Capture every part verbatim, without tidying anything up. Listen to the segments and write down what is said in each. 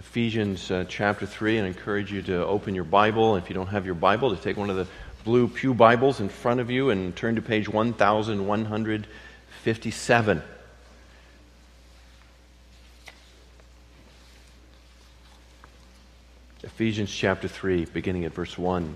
Ephesians uh, chapter three, and I encourage you to open your Bible. If you don't have your Bible, to take one of the blue pew Bibles in front of you and turn to page one thousand one hundred fifty-seven. Ephesians chapter three, beginning at verse one.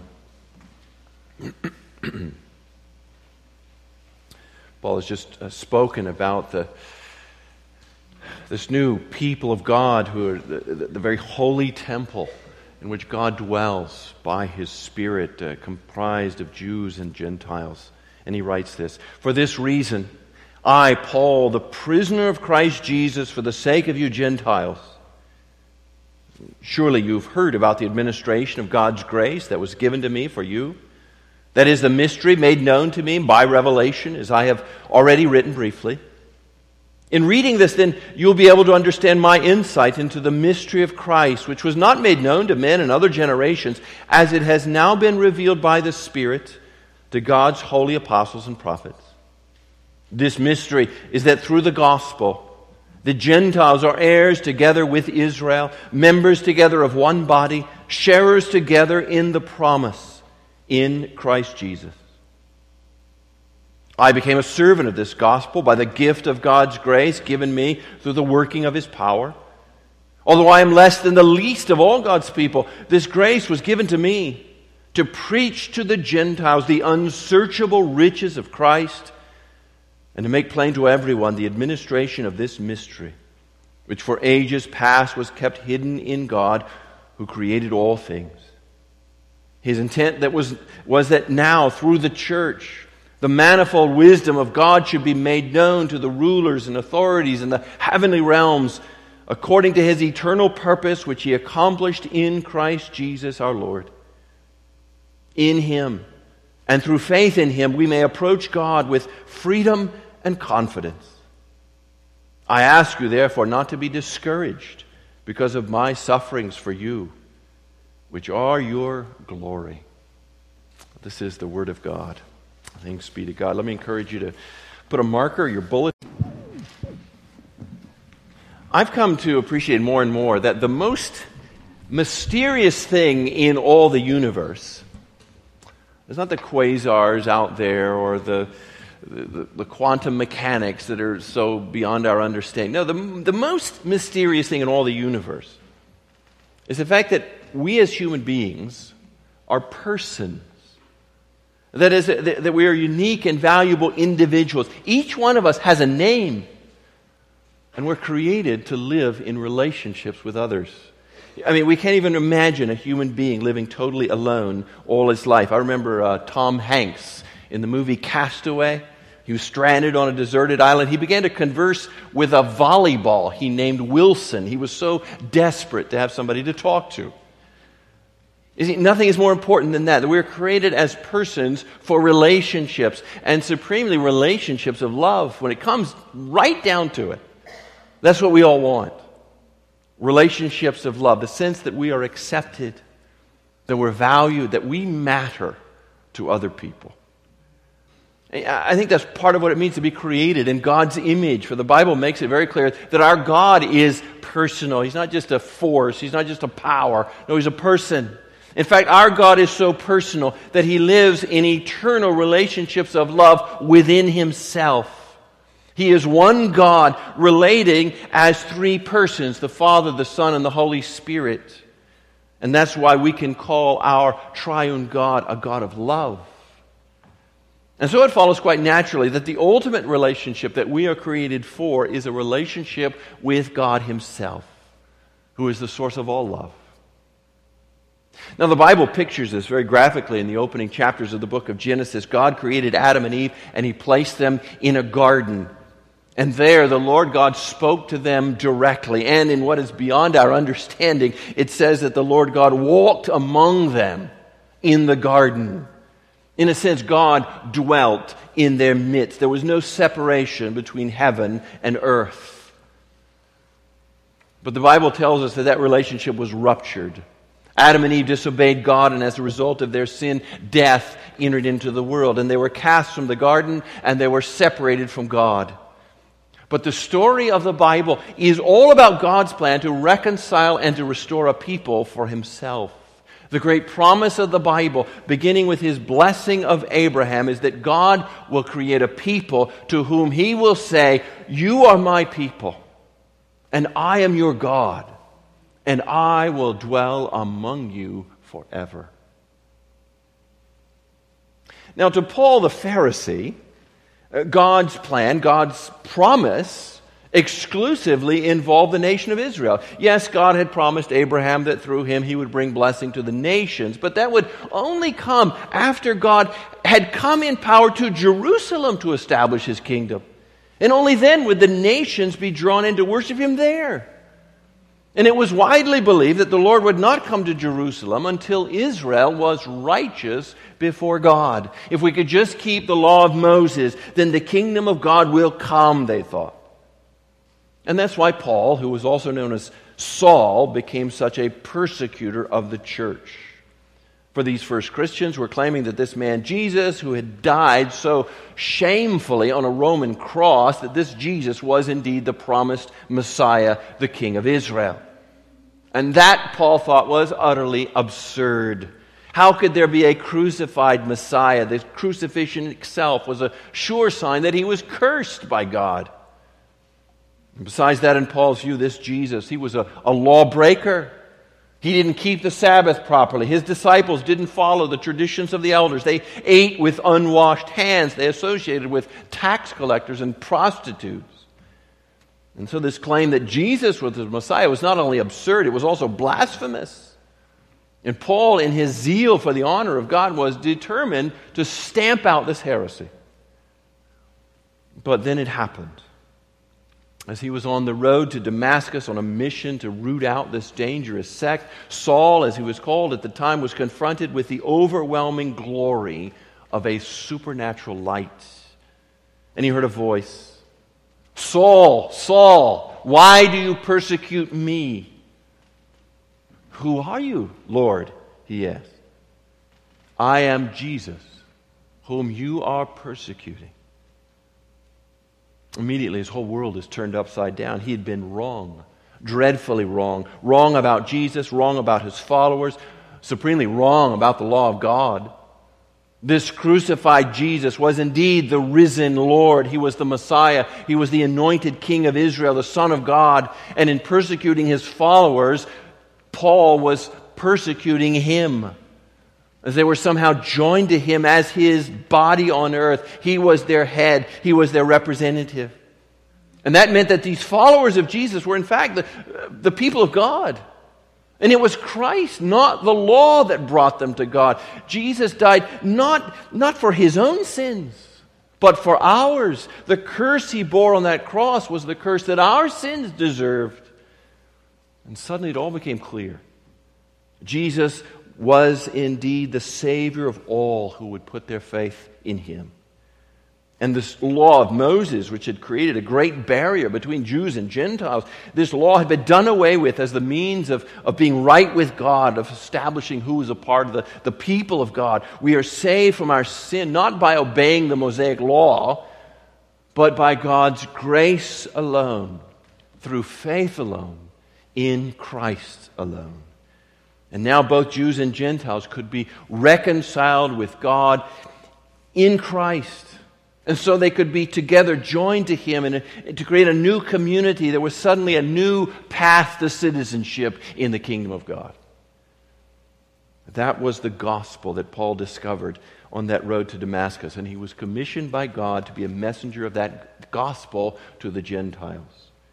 Paul has just uh, spoken about the this new people of God who are the, the, the very holy temple in which God dwells by His Spirit, uh, comprised of Jews and Gentiles. And he writes this, "For this reason, I, Paul, the prisoner of Christ Jesus, for the sake of you Gentiles." Surely you've heard about the administration of God's grace that was given to me for you. That is the mystery made known to me by revelation, as I have already written briefly. In reading this, then, you'll be able to understand my insight into the mystery of Christ, which was not made known to men in other generations, as it has now been revealed by the Spirit to God's holy apostles and prophets. This mystery is that through the gospel, the Gentiles are heirs together with Israel, members together of one body, sharers together in the promise in Christ Jesus. I became a servant of this gospel by the gift of God's grace given me through the working of His power. Although I am less than the least of all God's people, this grace was given to me to preach to the Gentiles the unsearchable riches of Christ, and to make plain to everyone the administration of this mystery, which for ages past was kept hidden in God, who created all things. His intent that was, was that now, through the church, the manifold wisdom of God should be made known to the rulers and authorities in the heavenly realms, according to His eternal purpose, which He accomplished in Christ Jesus our Lord. In Him, and through faith in Him, we may approach God with freedom and confidence. I ask you, therefore, not to be discouraged because of my sufferings for you, which are your glory. This is the Word of God. Thanks be to God. Let me encourage you to put a marker, your bullet. I've come to appreciate more and more that the most mysterious thing in all the universe is not the quasars out there or the, the, the quantum mechanics that are so beyond our understanding. No, the, the most mysterious thing in all the universe is the fact that we as human beings are persons. That is, that we are unique and valuable individuals. Each one of us has a name. And we're created to live in relationships with others. I mean, we can't even imagine a human being living totally alone all his life. I remember uh, Tom Hanks in the movie Castaway. He was stranded on a deserted island. He began to converse with a volleyball he named Wilson. He was so desperate to have somebody to talk to. You see, nothing is more important than that, that we're created as persons for relationships, and supremely relationships of love. When it comes right down to it, that's what we all want. Relationships of love, the sense that we are accepted, that we're valued, that we matter to other people. I think that's part of what it means to be created in God's image, for the Bible makes it very clear that our God is personal. He's not just a force, He's not just a power. No, He's a person. In fact, our God is so personal that He lives in eternal relationships of love within Himself. He is one God relating as three persons, the Father, the Son, and the Holy Spirit. And that's why we can call our triune God a God of love. And so it follows quite naturally that the ultimate relationship that we are created for is a relationship with God Himself, who is the source of all love. Now, the Bible pictures this very graphically in the opening chapters of the book of Genesis. God created Adam and Eve, and He placed them in a garden. And there, the Lord God spoke to them directly. And in what is beyond our understanding, it says that the Lord God walked among them in the garden. In a sense, God dwelt in their midst. There was no separation between heaven and earth. But the Bible tells us that that relationship was ruptured. Adam and Eve disobeyed God, and as a result of their sin, death entered into the world. And they were cast from the garden, and they were separated from God. But the story of the Bible is all about God's plan to reconcile and to restore a people for himself. The great promise of the Bible, beginning with his blessing of Abraham, is that God will create a people to whom he will say, "You are my people, and I am your God, and I will dwell among you forever." Now, to Paul the Pharisee, God's plan, God's promise, exclusively involved the nation of Israel. Yes, God had promised Abraham that through him he would bring blessing to the nations, but that would only come after God had come in power to Jerusalem to establish his kingdom. And only then would the nations be drawn in to worship him there. And it was widely believed that the Lord would not come to Jerusalem until Israel was righteous before God. If we could just keep the law of Moses, then the kingdom of God will come, they thought. And that's why Paul, who was also known as Saul, became such a persecutor of the church. For these first Christians were claiming that this man Jesus, who had died so shamefully on a Roman cross, that this Jesus was indeed the promised Messiah, the King of Israel. And that, Paul thought, was utterly absurd. How could there be a crucified Messiah? The crucifixion itself was a sure sign that he was cursed by God. And besides that, in Paul's view, this Jesus, he was a, a lawbreaker. He didn't keep the Sabbath properly. His disciples didn't follow the traditions of the elders. They ate with unwashed hands. They associated with tax collectors and prostitutes. And so this claim that Jesus was the Messiah was not only absurd, it was also blasphemous. And Paul, in his zeal for the honor of God, was determined to stamp out this heresy. But then it happened. As he was on the road to Damascus on a mission to root out this dangerous sect, Saul, as he was called at the time, was confronted with the overwhelming glory of a supernatural light. And he heard a voice, "Saul, Saul, why do you persecute me?" "Who are you, Lord?" he asked. "I am Jesus, whom you are persecuting." Immediately, his whole world is turned upside down. He had been wrong, dreadfully wrong. Wrong about Jesus, wrong about his followers, supremely wrong about the law of God. This crucified Jesus was indeed the risen Lord. He was the Messiah. He was the anointed King of Israel, the Son of God. And in persecuting his followers, Paul was persecuting him. As they were somehow joined to him as his body on earth. He was their head. He was their representative. And that meant that these followers of Jesus were in fact the, the people of God. And it was Christ, not the law, that brought them to God. Jesus died not, not for his own sins, but for ours. The curse he bore on that cross was the curse that our sins deserved. And suddenly it all became clear. Jesus was indeed the Savior of all who would put their faith in him. And this law of Moses, which had created a great barrier between Jews and Gentiles, this law had been done away with as the means of, of being right with God, of establishing who is a part of the, the people of God. We are saved from our sin not by obeying the Mosaic law, but by God's grace alone, through faith alone, in Christ alone. And now both Jews and Gentiles could be reconciled with God in Christ. And so they could be together, joined to him, and to create a new community. There was suddenly a new path to citizenship in the kingdom of God. That was the gospel that Paul discovered on that road to Damascus. And he was commissioned by God to be a messenger of that gospel to the Gentiles.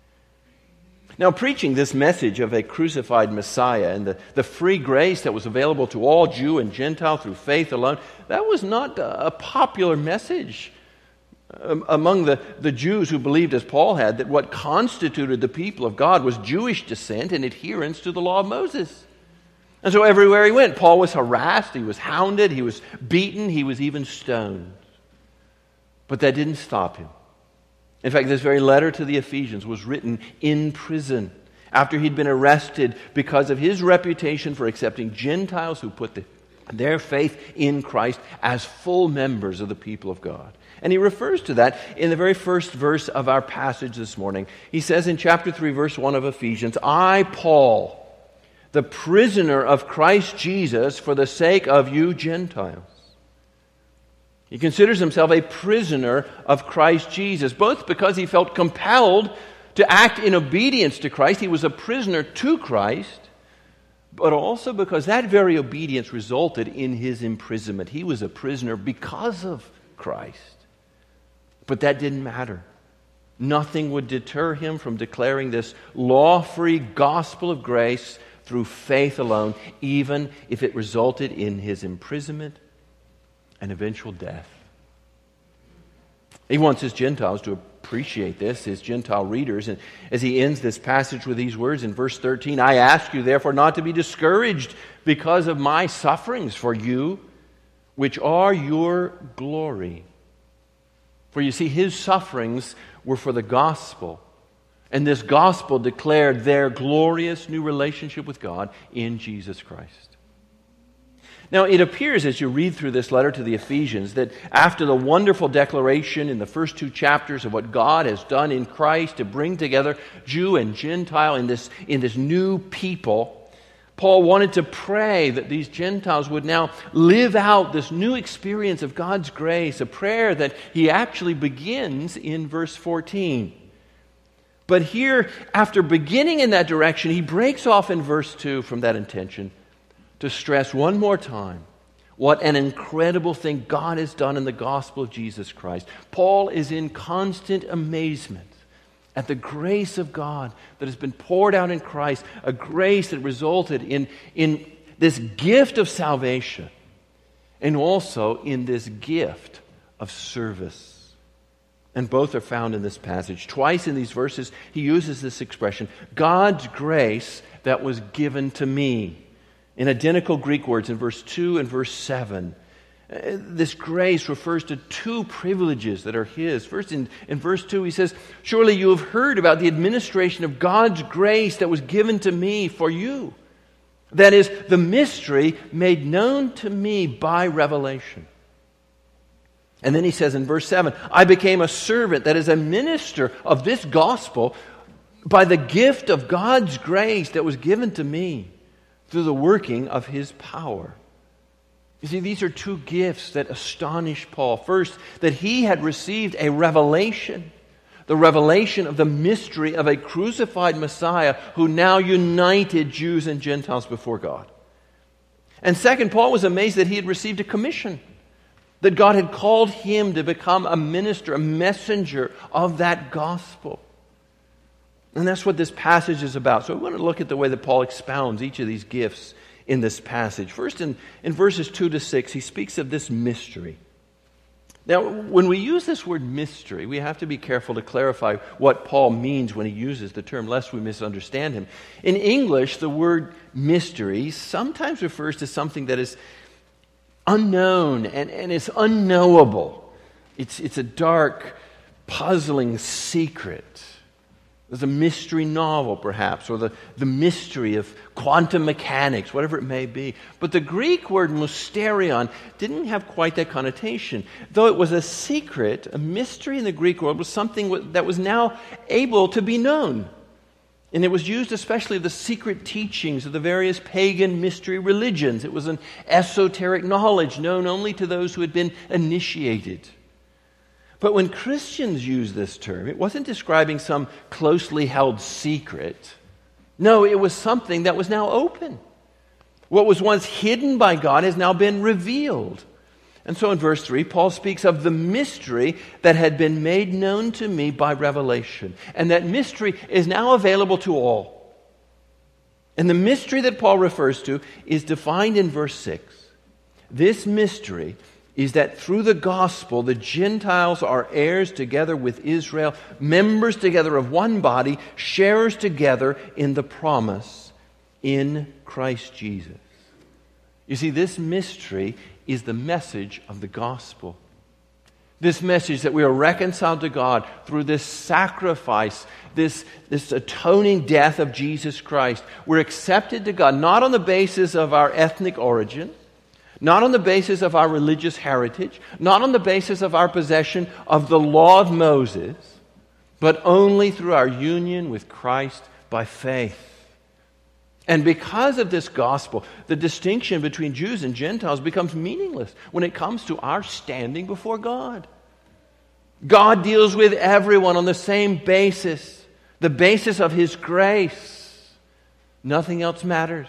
Now, preaching this message of a crucified Messiah and the, the free grace that was available to all Jew and Gentile through faith alone, that was not a, a popular message um, among the, the Jews who believed, as Paul had, that what constituted the people of God was Jewish descent and adherence to the law of Moses. And so everywhere he went, Paul was harassed, he was hounded, he was beaten, he was even stoned. But that didn't stop him. In fact, this very letter to the Ephesians was written in prison after he'd been arrested because of his reputation for accepting Gentiles who put the their faith in Christ as full members of the people of God. And he refers to that in the very first verse of our passage this morning. He says in chapter three, verse one of Ephesians, I, Paul, the prisoner of Christ Jesus, for the sake of you Gentiles. He considers himself a prisoner of Christ Jesus, both because he felt compelled to act in obedience to Christ. He was a prisoner to Christ, but also because that very obedience resulted in his imprisonment. He was a prisoner because of Christ. But that didn't matter. Nothing would deter him from declaring this law-free gospel of grace through faith alone, even if it resulted in his imprisonment and eventual death. He wants his Gentiles to appreciate this, his Gentile readers. And as he ends this passage with these words in verse thirteen, I ask you therefore not to be discouraged because of my sufferings for you, which are your glory. For you see, his sufferings were for the gospel. And this gospel declared their glorious new relationship with God in Jesus Christ. Now, it appears as you read through this letter to the Ephesians that after the wonderful declaration in the first two chapters of what God has done in Christ to bring together Jew and Gentile in this, in this new people, Paul wanted to pray that these Gentiles would now live out this new experience of God's grace, a prayer that he actually begins in verse fourteen. But here, after beginning in that direction, he breaks off in verse two from that intention to stress one more time what an incredible thing God has done in the gospel of Jesus Christ. Paul is in constant amazement at the grace of God that has been poured out in Christ, a grace that resulted in, in this gift of salvation and also in this gift of service. And both are found in this passage. Twice in these verses, he uses this expression, God's grace that was given to me. In identical Greek words in verse two and verse seven. This grace refers to two privileges that are his. First, in, in verse two, he says, surely you have heard about the administration of God's grace that was given to me for you. That is, the mystery made known to me by revelation. And then he says in verse seven, I became a servant, that is a minister of this gospel, by the gift of God's grace that was given to me through the working of his power. You see, these are two gifts that astonish Paul. First, that he had received a revelation, the revelation of the mystery of a crucified Messiah who now united Jews and Gentiles before God. And second, Paul was amazed that he had received a commission, that God had called him to become a minister, a messenger of that gospel. And that's what this passage is about. So we want to look at the way that Paul expounds each of these gifts in this passage. First, in, in verses two to six, he speaks of this mystery. Now, when we use this word mystery, we have to be careful to clarify what Paul means when he uses the term, lest we misunderstand him. In English, the word mystery sometimes refers to something that is unknown and, and is unknowable. It's, it's a dark, puzzling secret. There's a mystery novel, perhaps, or the, the mystery of quantum mechanics, whatever it may be. But the Greek word mysterion didn't have quite that connotation. Though it was a secret, a mystery in the Greek world was something that was now able to be known. And it was used especially of the secret teachings of the various pagan mystery religions. It was an esoteric knowledge known only to those who had been initiated. But when Christians use this term, it wasn't describing some closely held secret. No, it was something that was now open. What was once hidden by God has now been revealed. And so in verse three, Paul speaks of the mystery that had been made known to me by revelation. And that mystery is now available to all. And the mystery that Paul refers to is defined in verse six. This mystery is that through the gospel, the Gentiles are heirs together with Israel, members together of one body, sharers together in the promise in Christ Jesus. You see, this mystery is the message of the gospel. This message that we are reconciled to God through this sacrifice, this, this atoning death of Jesus Christ. We're accepted to God not on the basis of our ethnic origin, Not on the basis of our religious heritage, not on the basis of our possession of the law of Moses, but only through our union with Christ by faith. And because of this gospel, the distinction between Jews and Gentiles becomes meaningless when it comes to our standing before God. God deals with everyone on the same basis, the basis of His grace. Nothing else matters.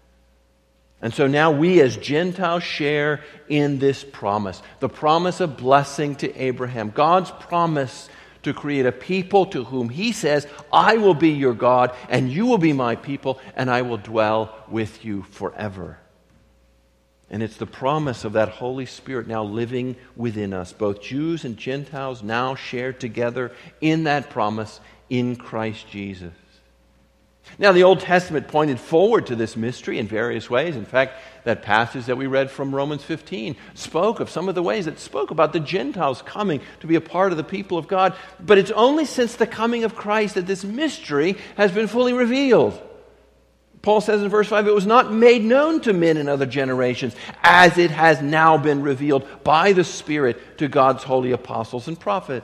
And so now we as Gentiles share in this promise, the promise of blessing to Abraham, God's promise to create a people to whom He says, I will be your God, and you will be my people, and I will dwell with you forever. And it's the promise of that Holy Spirit now living within us. Both Jews and Gentiles now share together in that promise in Christ Jesus. Now, the Old Testament pointed forward to this mystery in various ways. In fact, that passage that we read from Romans fifteen spoke of some of the ways it spoke about the Gentiles coming to be a part of the people of God. But it's only since the coming of Christ that this mystery has been fully revealed. Paul says in verse five, it was not made known to men in other generations, as it has now been revealed by the Spirit to God's holy apostles and prophets.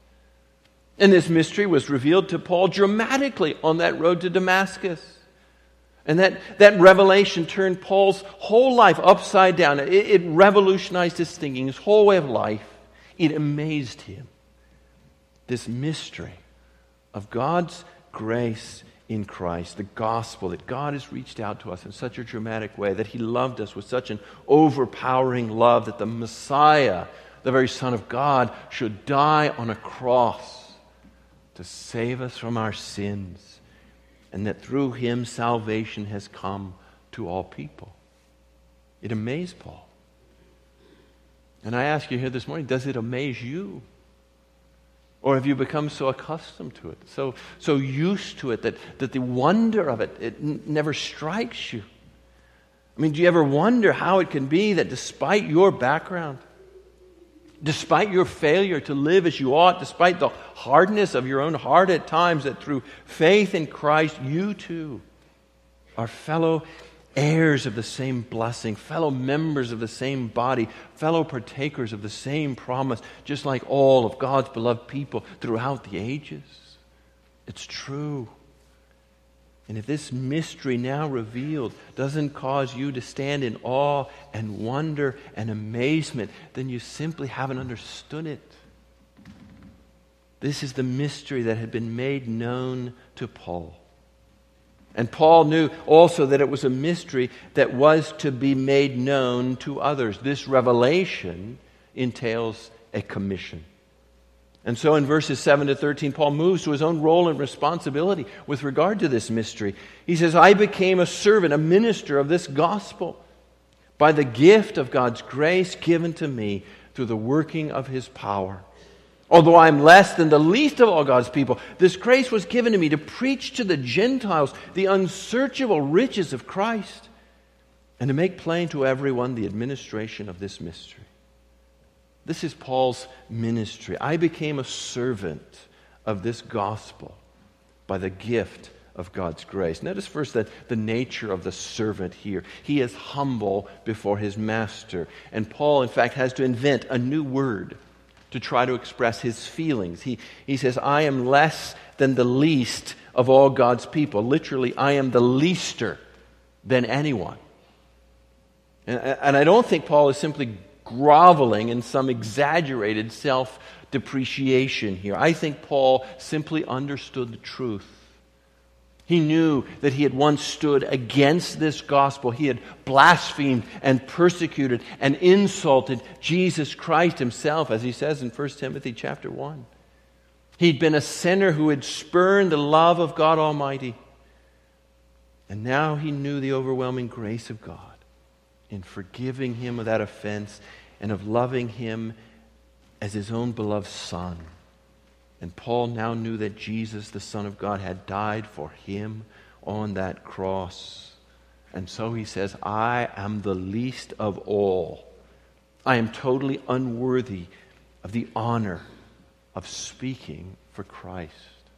And this mystery was revealed to Paul dramatically on that road to Damascus. And that, that revelation turned Paul's whole life upside down. It, it revolutionized his thinking, his whole way of life. It amazed him. This mystery of God's grace in Christ, the gospel, that God has reached out to us in such a dramatic way, that He loved us with such an overpowering love, that the Messiah, the very Son of God, should die on a cross to save us from our sins, and that through Him salvation has come to all people. It amazed Paul. And I ask you here this morning, does it amaze you? Or have you become so accustomed to it, so so used to it, that, that the wonder of it, it n- never strikes you? I mean, do you ever wonder how it can be that despite your background, despite your failure to live as you ought, despite the hardness of your own heart at times, that through faith in Christ, you too are fellow heirs of the same blessing, fellow members of the same body, fellow partakers of the same promise, just like all of God's beloved people throughout the ages? It's true. And if this mystery now revealed doesn't cause you to stand in awe and wonder and amazement, then you simply haven't understood it. This is the mystery that had been made known to Paul. And Paul knew also that it was a mystery that was to be made known to others. This revelation entails a commission. And so in verses seven to thirteen, Paul moves to his own role and responsibility with regard to this mystery. He says, I became a servant, a minister of this gospel by the gift of God's grace given to me through the working of His power. Although I am less than the least of all God's people, this grace was given to me to preach to the Gentiles the unsearchable riches of Christ, and to make plain to everyone the administration of this mystery. This is Paul's ministry. I became a servant of this gospel by the gift of God's grace. Notice first that the nature of the servant here. He is humble before his master. And Paul, in fact, has to invent a new word to try to express his feelings. He, he says, I am less than the least of all God's people. Literally, I am the leaster than anyone. And, and I don't think Paul is simply groveling in some exaggerated self-depreciation here. I think Paul simply understood the truth. He knew that he had once stood against this gospel. He had blasphemed and persecuted and insulted Jesus Christ Himself, as he says in First Timothy chapter one. He'd been a sinner who had spurned the love of God Almighty. And now he knew the overwhelming grace of God in forgiving him of that offense and of loving him as his own beloved Son. And Paul now knew that Jesus, the Son of God, had died for him on that cross. And so he says, I am the least of all. I am totally unworthy of the honor of speaking for Christ.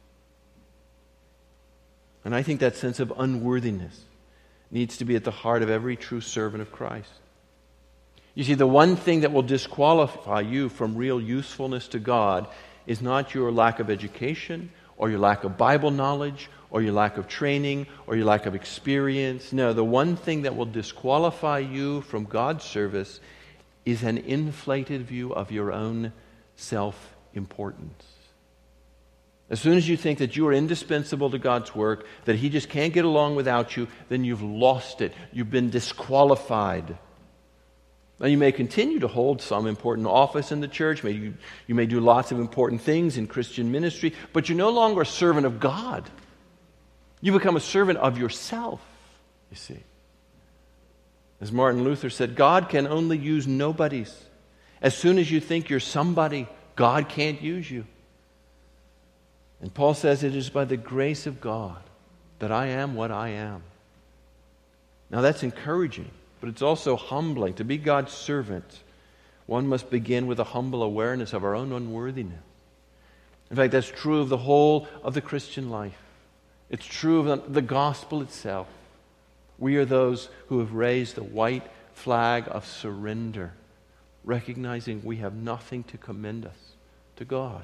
And I think that sense of unworthiness needs to be at the heart of every true servant of Christ. You see, the one thing that will disqualify you from real usefulness to God is not your lack of education or your lack of Bible knowledge or your lack of training or your lack of experience. No, the one thing that will disqualify you from God's service is an inflated view of your own self-importance. As soon as you think that you are indispensable to God's work, that He just can't get along without you, then you've lost it. You've been disqualified. Now, you may continue to hold some important office in the church. Maybe you, you may do lots of important things in Christian ministry, but you're no longer a servant of God. You become a servant of yourself, you see. As Martin Luther said, God can only use nobodies. As soon as you think you're somebody, God can't use you. And Paul says it is by the grace of God that I am what I am. Now that's encouraging, but it's also humbling. To be God's servant, one must begin with a humble awareness of our own unworthiness. In fact, that's true of the whole of the Christian life. It's true of the gospel itself. We are those who have raised the white flag of surrender, recognizing we have nothing to commend us to God.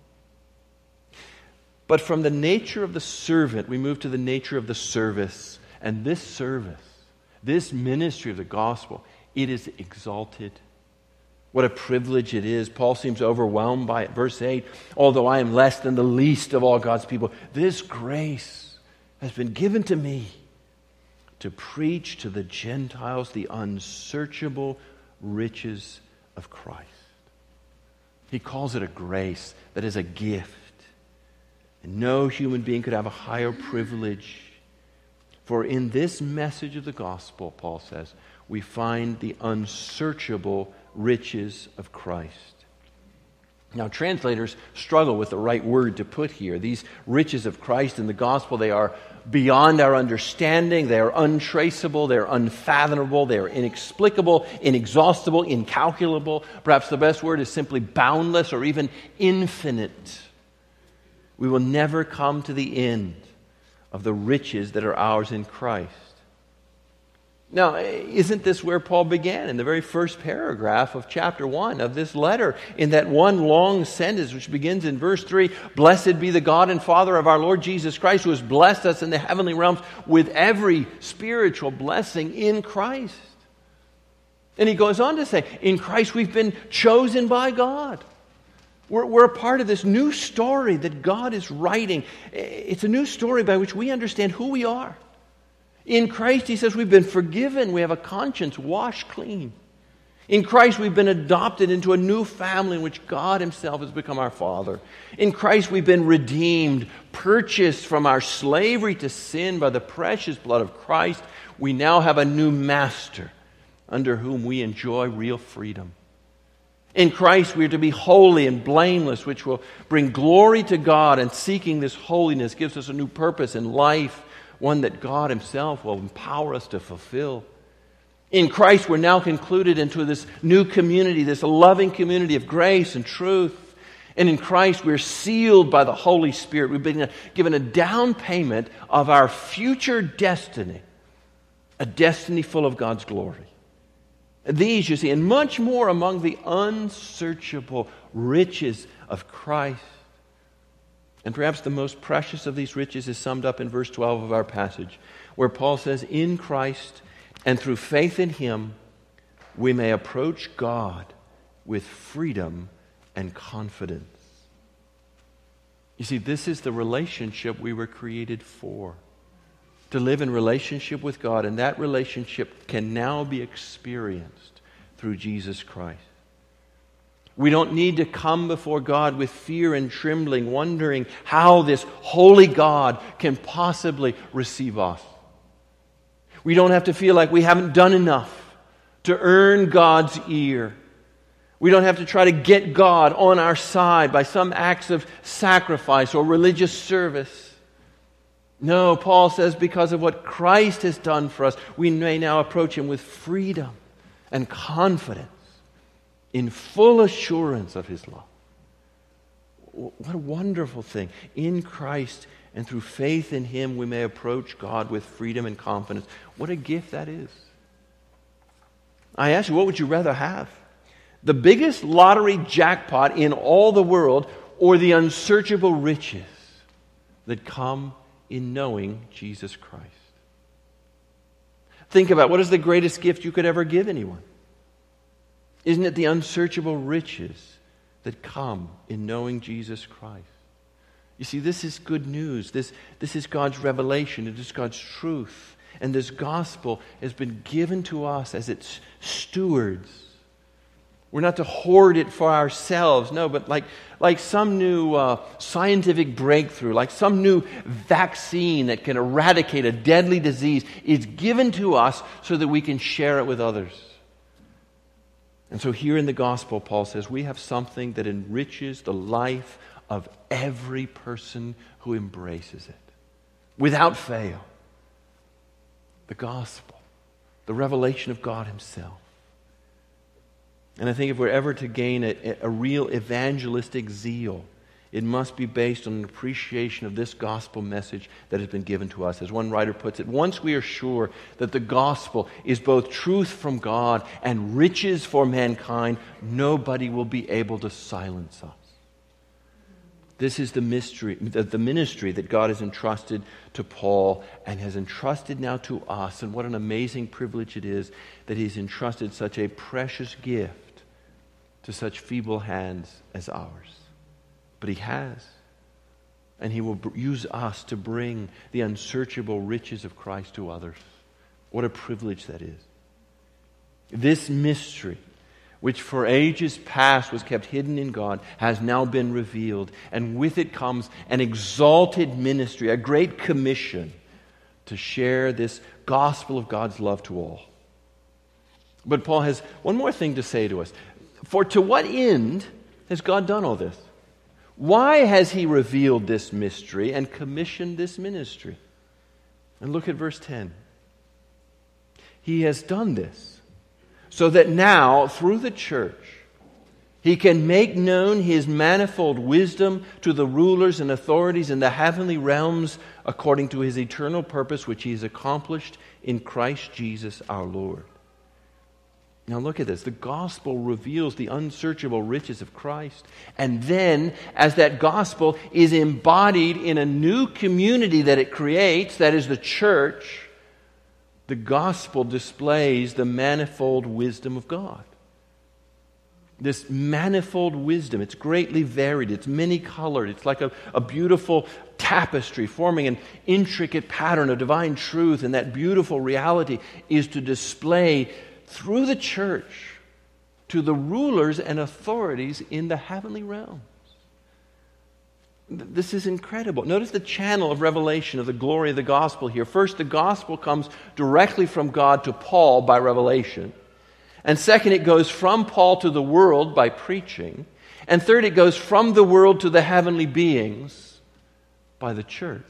But from the nature of the servant, we move to the nature of the service. And this service, this ministry of the gospel, it is exalted. What a privilege it is. Paul seems overwhelmed by it. Verse eight, although I am less than the least of all God's people, this grace has been given to me to preach to the Gentiles the unsearchable riches of Christ. He calls it a grace that is a gift. And no human being could have a higher privilege. For in this message of the gospel, Paul says, we find the unsearchable riches of Christ. Now, translators struggle with the right word to put here. These riches of Christ in the gospel, they are beyond our understanding. They are untraceable. They are unfathomable. They are inexplicable, inexhaustible, incalculable. Perhaps the best word is simply boundless or even infinite. We will never come to the end of the riches that are ours in Christ. Now, isn't this where Paul began? In the very first paragraph of chapter one of this letter, in that one long sentence which begins in verse three, blessed be the God and Father of our Lord Jesus Christ, who has blessed us in the heavenly realms with every spiritual blessing in Christ. And he goes on to say, in Christ we've been chosen by God. We're, we're a part of this new story that God is writing. It's a new story by which we understand who we are. In Christ, he says, we've been forgiven. We have a conscience washed clean. In Christ, we've been adopted into a new family in which God himself has become our Father. In Christ, we've been redeemed, purchased from our slavery to sin by the precious blood of Christ. We now have a new master under whom we enjoy real freedom. In Christ, we are to be holy and blameless, which will bring glory to God, and seeking this holiness gives us a new purpose in life, one that God himself will empower us to fulfill. In Christ, we're now concluded into this new community, this loving community of grace and truth. And in Christ, we're sealed by the Holy Spirit. We've been given a down payment of our future destiny, a destiny full of God's glory. These, you see, and much more among the unsearchable riches of Christ. And perhaps the most precious of these riches is summed up in verse twelve of our passage, where Paul says, in Christ and through faith in him, we may approach God with freedom and confidence. You see, this is the relationship we were created for. To live in relationship with God, and that relationship can now be experienced through Jesus Christ. We don't need to come before God with fear and trembling, wondering how this holy God can possibly receive us. We don't have to feel like we haven't done enough to earn God's ear. We don't have to try to get God on our side by some acts of sacrifice or religious service. No, Paul says, because of what Christ has done for us, we may now approach him with freedom and confidence, in full assurance of his love. What a wonderful thing. In Christ and through faith in him, we may approach God with freedom and confidence. What a gift that is. I ask you, what would you rather have? The biggest lottery jackpot in all the world, or the unsearchable riches that come in knowing Jesus Christ? Think about, what is the greatest gift you could ever give anyone? Isn't it the unsearchable riches that come in knowing Jesus Christ? You see, this is good news. This, this is God's revelation. It is God's truth. And this gospel has been given to us as its stewards. We're not to hoard it for ourselves, no, but like, like some new uh, scientific breakthrough, like some new vaccine that can eradicate a deadly disease, is given to us so that we can share it with others. And so here in the gospel, Paul says, we have something that enriches the life of every person who embraces it, without fail. The gospel, the revelation of God Himself. And I think if we're ever to gain a, a real evangelistic zeal, it must be based on an appreciation of this gospel message that has been given to us. As one writer puts it, once we are sure that the gospel is both truth from God and riches for mankind, nobody will be able to silence us. This is the mystery, the ministry that God has entrusted to Paul and has entrusted now to us. And what an amazing privilege it is that He's entrusted such a precious gift to such feeble hands as ours. But He has. And He will use us to bring the unsearchable riches of Christ to others. What a privilege that is. This mystery, which for ages past was kept hidden in God, has now been revealed. And with it comes an exalted ministry, a great commission to share this gospel of God's love to all. But Paul has one more thing to say to us. For to what end has God done all this? Why has He revealed this mystery and commissioned this ministry? And look at verse ten. He has done this so that now, through the church, He can make known His manifold wisdom to the rulers and authorities in the heavenly realms according to His eternal purpose, which He has accomplished in Christ Jesus our Lord. Now look at this. The gospel reveals the unsearchable riches of Christ. And then, as that gospel is embodied in a new community that it creates, that is the church, the gospel displays the manifold wisdom of God. This manifold wisdom, it's greatly varied, it's many-colored, it's like a, a beautiful tapestry forming an intricate pattern of divine truth, and that beautiful reality is to display through the church to the rulers and authorities in the heavenly realms. This is incredible. Notice the channel of revelation of the glory of the gospel here. First, the gospel comes directly from God to Paul by revelation. And second, it goes from Paul to the world by preaching. And third, it goes from the world to the heavenly beings by the church.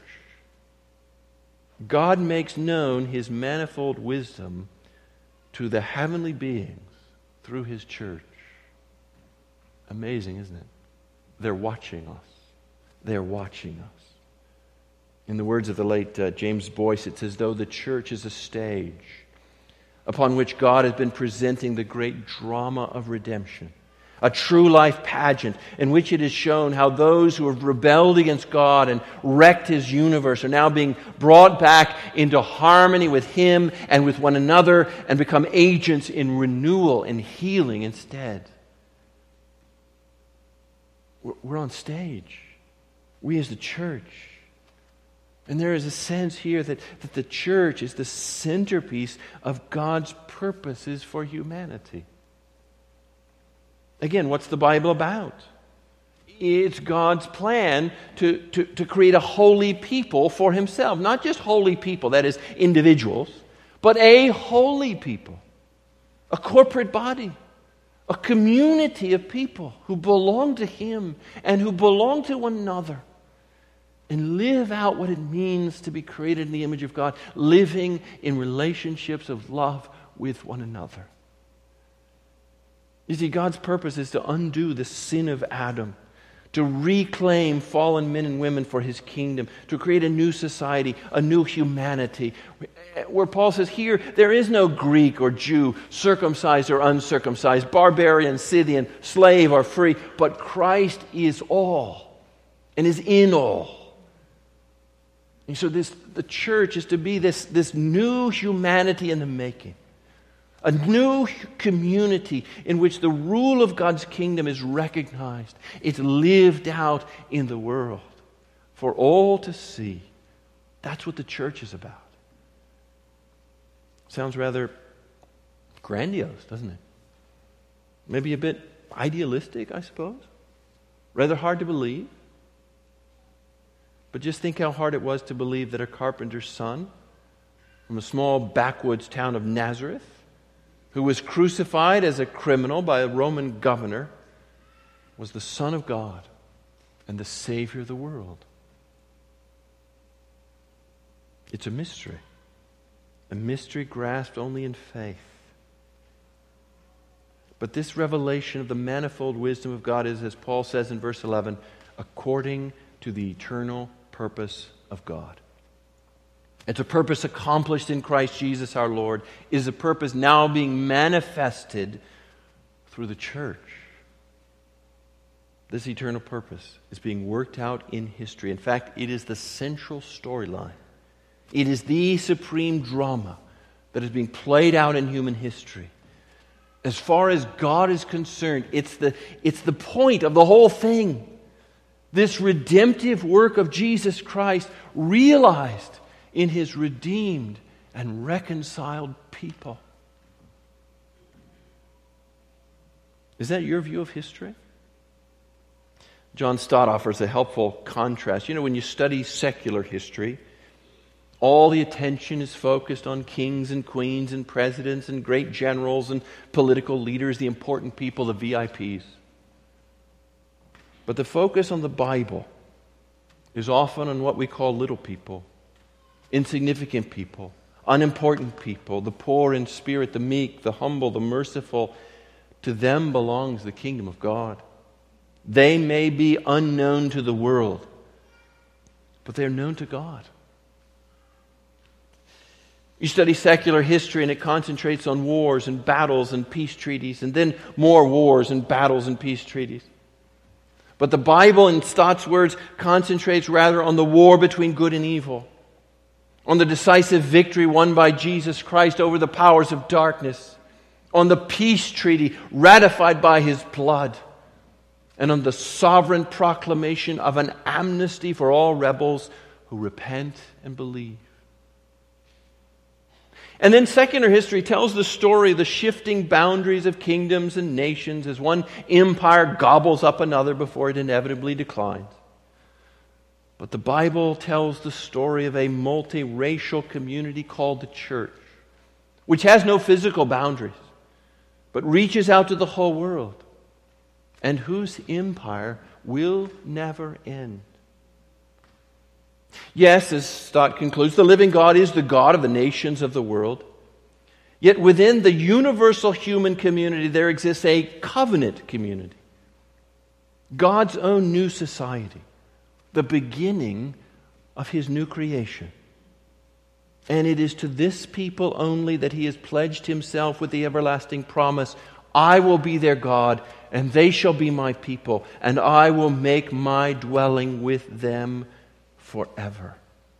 God makes known His manifold wisdom to the heavenly beings through His church. Amazing, isn't it? They're watching us. They're watching us. In the words of the late uh, James Boyce, it's as though the church is a stage upon which God has been presenting the great drama of redemption. A true life pageant in which it is shown how those who have rebelled against God and wrecked His universe are now being brought back into harmony with Him and with one another and become agents in renewal and healing instead. We're on stage. We as the church. And there is a sense here that, that the church is the centerpiece of God's purposes for humanity. Again, what's the Bible about? It's God's plan to, to, to create a holy people for Himself. Not just holy people, that is, individuals, but a holy people. A corporate body. A community of people who belong to Him and who belong to one another. And live out what it means to be created in the image of God. Living in relationships of love with one another. You see, God's purpose is to undo the sin of Adam, to reclaim fallen men and women for His kingdom, to create a new society, a new humanity. Where Paul says here, there is no Greek or Jew, circumcised or uncircumcised, barbarian, Scythian, slave or free, but Christ is all and is in all. And so this, the church is to be this, this new humanity in the making. A new community in which the rule of God's kingdom is recognized. It's lived out in the world for all to see. That's what the church is about. Sounds rather grandiose, doesn't it? Maybe a bit idealistic, I suppose. Rather hard to believe. But just think how hard it was to believe that a carpenter's son from a small backwoods town of Nazareth, who was crucified as a criminal by a Roman governor, was the Son of God and the Savior of the world. It's a mystery. A mystery grasped only in faith. But this revelation of the manifold wisdom of God is, as Paul says in verse eleven, according to the eternal purpose of God. It's a purpose accomplished in Christ Jesus our Lord. It is a purpose now being manifested through the church. This eternal purpose is being worked out in history. In fact, it is the central storyline. It is the supreme drama that is being played out in human history. As far as God is concerned, it's the, it's the point of the whole thing. This redemptive work of Jesus Christ realized in His redeemed and reconciled people. Is that your view of history? John Stott offers a helpful contrast. You know, when you study secular history, all the attention is focused on kings and queens and presidents and great generals and political leaders, the important people, the V I Ps. But the focus on the Bible is often on what we call little people, insignificant people, unimportant people, the poor in spirit, the meek, the humble, the merciful. To them belongs the kingdom of God. They may be unknown to the world, but they're known to God. You study secular history and it concentrates on wars and battles and peace treaties, and then more wars and battles and peace treaties. But the Bible, in Stott's words, concentrates rather on the war between good and evil, on the decisive victory won by Jesus Christ over the powers of darkness, on the peace treaty ratified by His blood, and on the sovereign proclamation of an amnesty for all rebels who repent and believe. And then secular history tells the story of the shifting boundaries of kingdoms and nations as one empire gobbles up another before it inevitably declines. But the Bible tells the story of a multiracial community called the church, which has no physical boundaries, but reaches out to the whole world, and whose empire will never end. Yes, as Stott concludes, the living God is the God of the nations of the world. Yet within the universal human community there exists a covenant community, God's own new society, the beginning of His new creation. And it is to this people only that He has pledged Himself with the everlasting promise, I will be their God, and they shall be my people, and I will make my dwelling with them forever.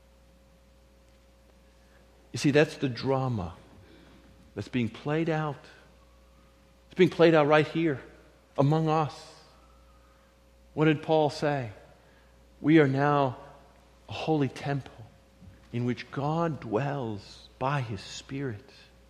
You see, that's the drama that's being played out. It's being played out right here among us. What did Paul say? We are now a holy temple in which God dwells by His Spirit.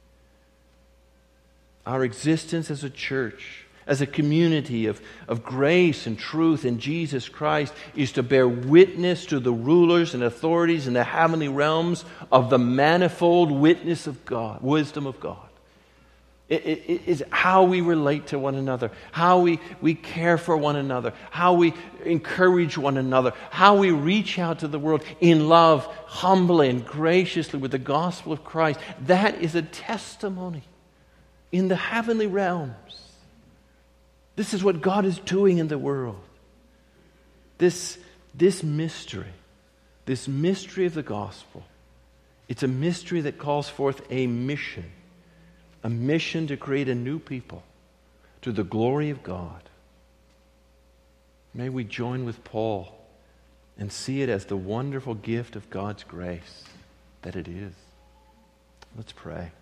Our existence as a church, as a community of, of grace and truth in Jesus Christ, is to bear witness to the rulers and authorities in the heavenly realms of the manifold witness of God, wisdom of God. It, it, it is how we relate to one another, how we, we care for one another, how we encourage one another, how we reach out to the world in love, humbly and graciously with the gospel of Christ. That is a testimony in the heavenly realms. This is what God is doing in the world. This, this mystery, this mystery of the gospel, it's a mystery that calls forth a mission, a mission to create a new people to the glory of God. May we join with Paul and see it as the wonderful gift of God's grace that it is. Let's pray.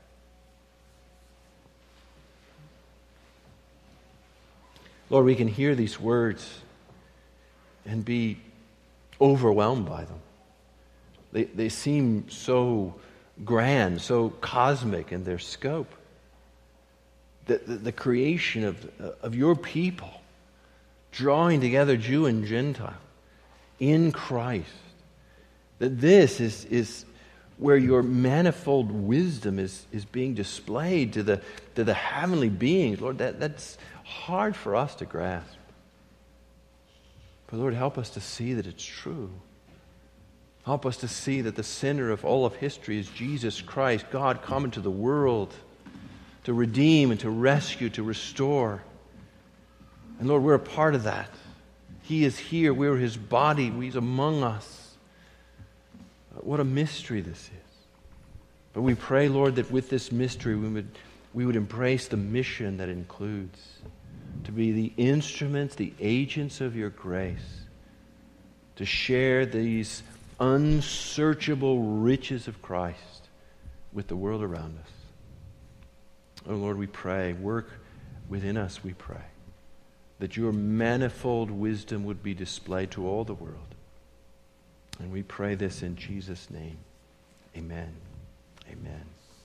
Lord, we can hear these words and be overwhelmed by them. They, they seem so grand, so cosmic in their scope. The, the, the creation of, of your people, drawing together Jew and Gentile in Christ. That this is, is where your manifold wisdom is, is being displayed to the, to the heavenly beings. Lord, that, that's hard for us to grasp. But Lord, help us to see that it's true. Help us to see that the center of all of history is Jesus Christ, God come into the world to redeem and to rescue, to restore. And Lord, we're a part of that. He is here. We're His body. He's among us. What a mystery this is. But we pray, Lord, that with this mystery we would, we would embrace the mission that includes to be the instruments, the agents of your grace, to share these unsearchable riches of Christ with the world around us. Oh Lord, we pray, work within us, we pray, that your manifold wisdom would be displayed to all the world. And we pray this in Jesus' name. Amen. Amen.